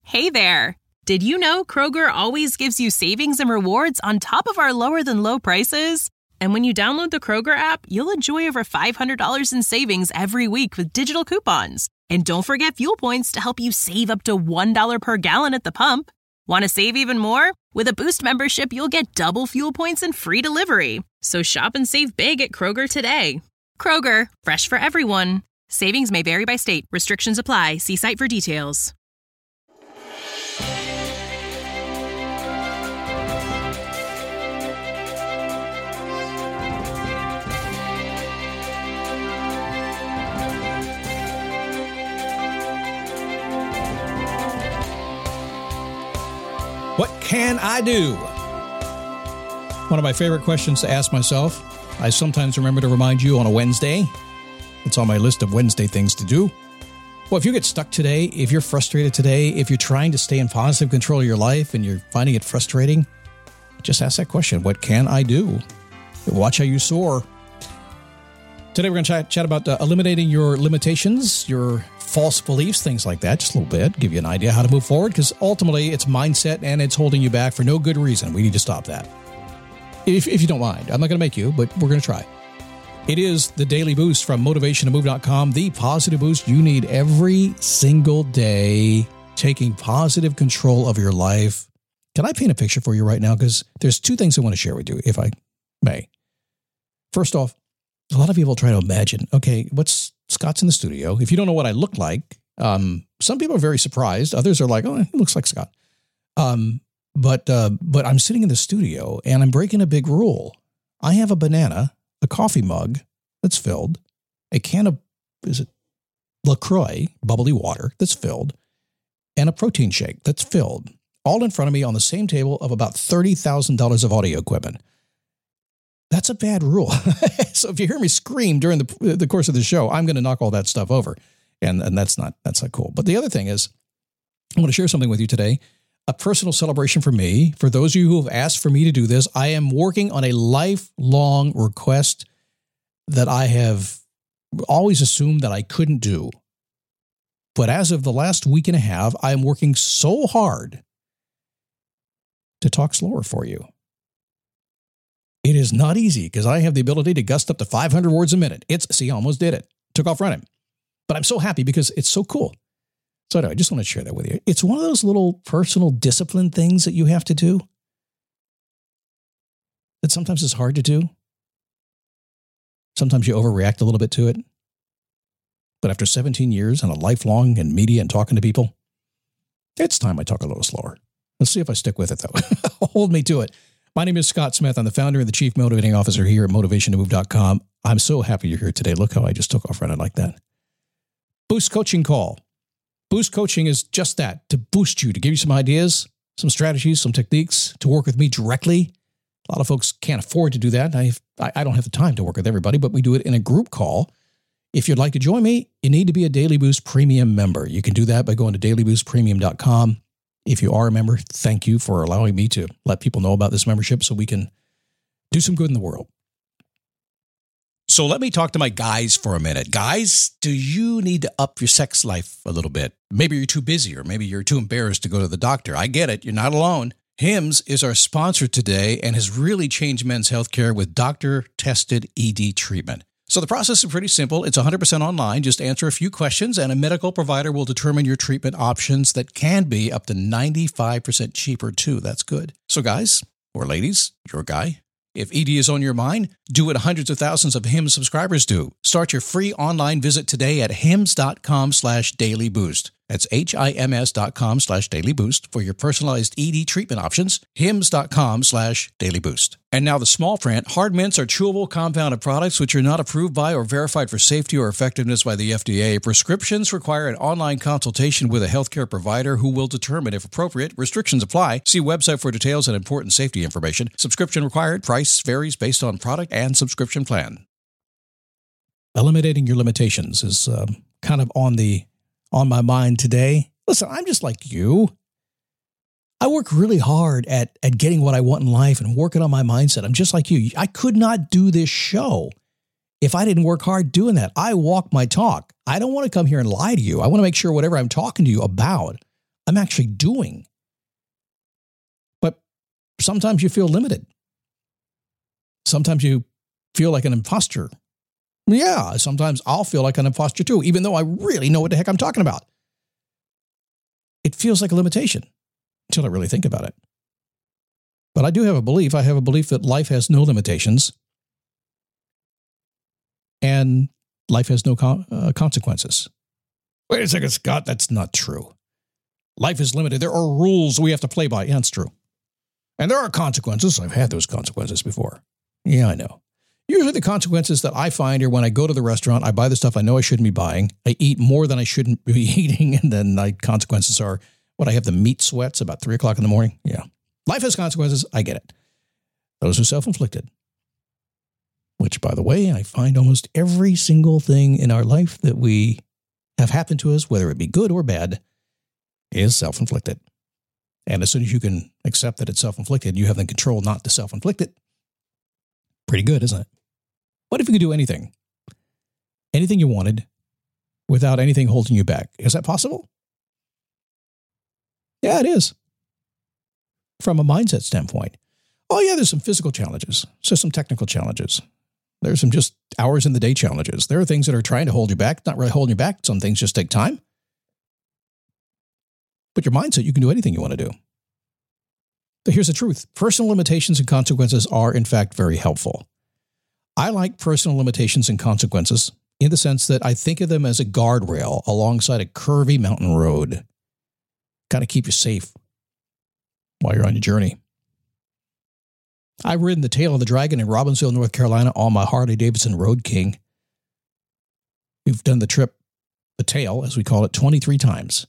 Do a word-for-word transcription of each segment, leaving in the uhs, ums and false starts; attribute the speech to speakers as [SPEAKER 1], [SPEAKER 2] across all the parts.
[SPEAKER 1] Hey there! Did you know Kroger always gives you savings and rewards on top of our lower-than-low prices? And when you download the Kroger app, you'll enjoy over five hundred dollars in savings every week with digital coupons. And don't forget fuel points to help you save up to one dollar per gallon at the pump. Want to save even more? With a Boost membership, you'll get double fuel points and free delivery. So shop and save big at Kroger today. Kroger, fresh for everyone. Savings may vary by state. Restrictions apply. See site for details.
[SPEAKER 2] What can I do? One of my favorite questions to ask myself. I sometimes remember to remind you on a Wednesday. It's on my list of Wednesday things to do. Well, if you get stuck today, if you're frustrated today, if you're trying to stay in positive control of your life and you're finding it frustrating, just ask that question. What can I do? Watch how you soar. Today we're going to chat, chat about uh, eliminating your limitations, your false beliefs, things like that, just a little bit, give you an idea how to move forward, because ultimately it's mindset and it's holding you back for no good reason. We need to stop that. If, if you don't mind. I'm not going to make you, but we're going to try. It is the Daily Boost from motivation to move dot com, the positive boost you need every single day, taking positive control of your life. Can I paint a picture for you right now? Because there's two things I want to share with you, if I may. First off, a lot of people try to imagine, okay, what's Scott's in the studio. If you don't know what I look like, um, some people are very surprised. Others are like, oh, he looks like Scott. Um, but uh, but I'm sitting in the studio and I'm breaking a big rule. I have a banana, a coffee mug that's filled, a can of, is it LaCroix, bubbly water that's filled, and a protein shake that's filled, all in front of me on the same table of about thirty thousand dollars of audio equipment. That's a bad rule. So if you hear me scream during the the course of the show, I'm going to knock all that stuff over. And, and that's not that's not cool. But the other thing is, I want to share something with you today, a personal celebration for me. For those of you who have asked for me to do this, I am working on a lifelong request that I have always assumed that I couldn't do. But as of the last week and a half, I am working so hard to talk slower for you. It is not easy because I have the ability to gust up to five hundred words a minute. It's, see, I almost did it. Took off running. But I'm so happy because it's so cool. So anyway, I just want to share that with you. It's one of those little personal discipline things that you have to do that sometimes is hard to do. Sometimes you overreact a little bit to it. But after seventeen years and a lifelong in media and talking to people, it's time I talk a little slower. Let's see if I stick with it, though. Hold me to it. My name is Scott Smith. I'm the founder and the chief motivating officer here at motivation to move dot com. I'm so happy you're here today. Look how I just took off running like that. Boost Coaching Call. Boost Coaching is just that, to boost you, to give you some ideas, some strategies, some techniques, to work with me directly. A lot of folks can't afford to do that. I, I don't have the time to work with everybody, but we do it in a group call. If you'd like to join me, you need to be a Daily Boost Premium member. You can do that by going to daily boost premium dot com. If you are a member, thank you for allowing me to let people know about this membership so we can do some good in the world. So let me talk to my guys for a minute. Guys, do you need to up your sex life a little bit? Maybe you're too busy or maybe you're too embarrassed to go to the doctor. I get it. You're not alone. Hims is our sponsor today and has really changed men's healthcare with doctor-tested E D treatment. So the process is pretty simple. It's one hundred percent online. Just answer a few questions and a medical provider will determine your treatment options that can be up to ninety-five percent cheaper too. That's good. So guys, or ladies, you're a guy. If E D is on your mind, do what hundreds of thousands of Hims subscribers do. Start your free online visit today at hims.com slash daily boost. That's H-I-M-S dot com slash daily boost for your personalized E D treatment options. Hims.com slash daily boost. And now the small print. Hard mints are chewable compounded products which are not approved by or verified for safety or effectiveness by the F D A. Prescriptions require an online consultation with a healthcare provider who will determine if appropriate. Restrictions apply. See website for details and important safety information. Subscription required. Price varies based on product and subscription plan. Eliminating your limitations is um, kind of on the on my mind today. Listen, I'm just like you. I work really hard at, at getting what I want in life and working on my mindset. I'm just like you. I could not do this show if I didn't work hard doing that. I walk my talk. I don't want to come here and lie to you. I want to make sure whatever I'm talking to you about, I'm actually doing. But sometimes you feel limited. Sometimes you feel like an imposter. Yeah, sometimes I'll feel like an imposter too, even though I really know what the heck I'm talking about. It feels like a limitation until I really think about it. But I do have a belief. I have a belief that life has no limitations and life has no con- uh, consequences. Wait a second, Scott, that's not true. Life is limited. There are rules we have to play by. Yeah, it's true. And there are consequences. I've had those consequences before. Yeah, I know. Usually the consequences that I find are when I go to the restaurant, I buy the stuff I know I shouldn't be buying. I eat more than I shouldn't be eating. And then my consequences are what I have the meat sweats about three o'clock in the morning. Yeah. Life has consequences. I get it. Those are self-inflicted. Which, by the way, I find almost every single thing in our life that we have happened to us, whether it be good or bad, is self-inflicted. And as soon as you can accept that it's self-inflicted, you have the control not to self-inflict it. Pretty good, isn't it? What if you could do anything? Anything you wanted without anything holding you back? Is that possible? Yeah, it is. From a mindset standpoint. Oh, yeah, there's some physical challenges. So some technical challenges. There's some just hours in the day challenges. There are things that are trying to hold you back, not really holding you back. Some things just take time. But your mindset, you can do anything you want to do. But here's the truth. Personal limitations and consequences are, in fact, very helpful. I like personal limitations and consequences in the sense that I think of them as a guardrail alongside a curvy mountain road. Kind of keep you safe while you're on your journey. I've ridden the tail of the dragon in Robbinsville, North Carolina on my Harley-Davidson Road King. We've done the trip, the tail, as we call it, twenty-three times.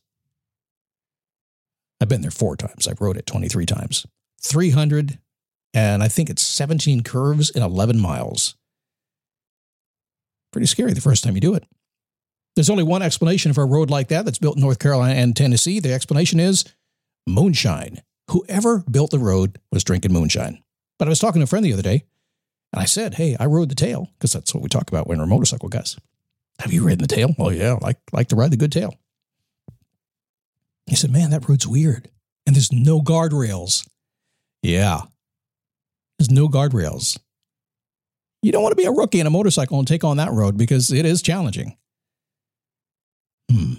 [SPEAKER 2] I've been there four times. I've rode it twenty-three times. three hundred, and I think it's seventeen curves in eleven miles. Pretty scary the first time you do it. There's only one explanation for a road like that that's built in North Carolina and Tennessee. The explanation is moonshine. Whoever built the road was drinking moonshine. But I was talking to a friend the other day, and I said, hey, I rode the tail, because that's what we talk about when we're motorcycle guys. Have you ridden the tail? Oh, yeah, I like, like to ride the good tail. He said, man, that road's weird. And there's no guardrails. Yeah. There's no guardrails. You don't want to be a rookie in a motorcycle and take on that road because it is challenging. Hmm.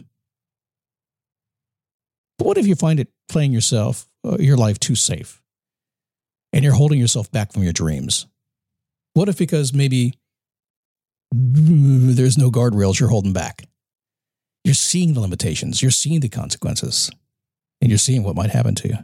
[SPEAKER 2] But what if you find it playing yourself, uh, your life too safe? And you're holding yourself back from your dreams? What if because maybe there's no guardrails, you're holding back? You're seeing the limitations. You're seeing the consequences. And you're seeing what might happen to you.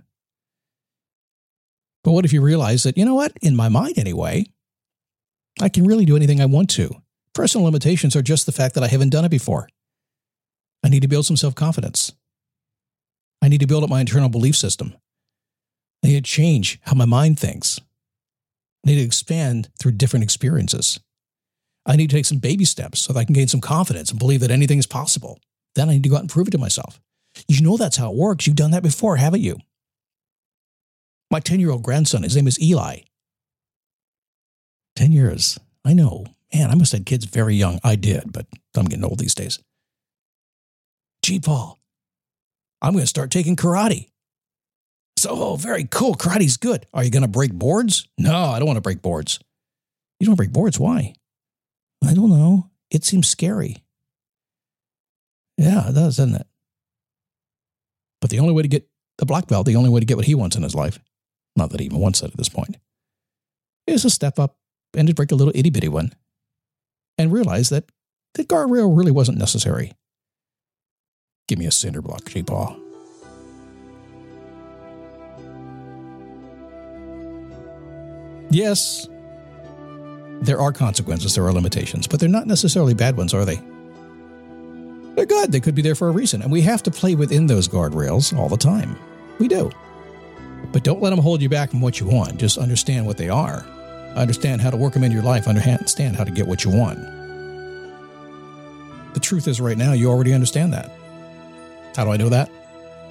[SPEAKER 2] But what if you realize that, you know what, in my mind anyway, I can really do anything I want to. Personal limitations are just the fact that I haven't done it before. I need to build some self-confidence. I need to build up my internal belief system. I need to change how my mind thinks. I need to expand through different experiences. I need to take some baby steps so that I can gain some confidence and believe that anything is possible. Then I need to go out and prove it to myself. You know that's how it works. You've done that before, haven't you? My ten-year-old grandson, his name is Eli. Ten years. I know. Man, I must have had kids very young. I did, but I'm getting old these days. Gee, Paul, I'm going to start taking karate. So, oh, very cool. Karate's good. Are you going to break boards? No, I don't want to break boards. You don't break boards? Why? I don't know. It seems scary. Yeah, it does, doesn't it? But the only way to get the black belt, the only way to get what he wants in his life, not that he even wants it at this point, is to step up and to break a little itty-bitty one and realize that the guardrail really wasn't necessary. Give me a cinder block, G-Paw. Yes, there are consequences, there are limitations, but they're not necessarily bad ones, are they? They're good. They could be there for a reason, and we have to play within those guardrails all the time. We do. But don't let them hold you back from what you want. Just understand what they are. Understand how to work them into your life. Understand how to get what you want. The truth is right now, you already understand that. How do I know that?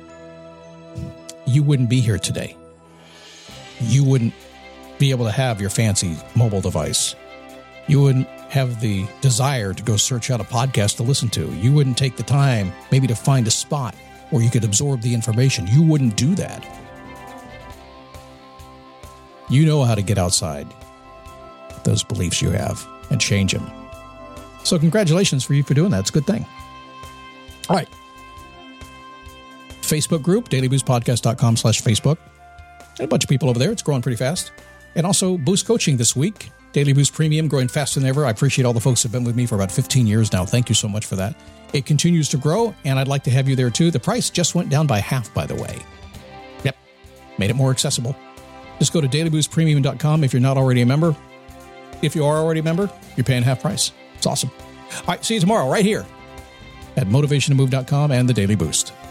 [SPEAKER 2] You wouldn't be here today. You wouldn't be able to have your fancy mobile device. You wouldn't have the desire to go search out a podcast to listen to. You wouldn't take the time maybe to find a spot where you could absorb the information. You wouldn't do that. You know how to get outside those beliefs you have and change them. So congratulations for you for doing that. It's a good thing. All right. Facebook group, dailyboostpodcast.com slash Facebook. And a bunch of people over there. It's growing pretty fast. And also Boost Coaching this week. Daily Boost Premium growing faster than ever. I appreciate all the folks who have been with me for about fifteen years now. Thank you so much for that. It continues to grow, and I'd like to have you there too. The price just went down by half, by the way. Yep. Made it more accessible. Just go to daily boost premium dot com if you're not already a member. If you are already a member, you're paying half price. It's awesome. All right, see you tomorrow right here at motivation to move dot com and the Daily Boost.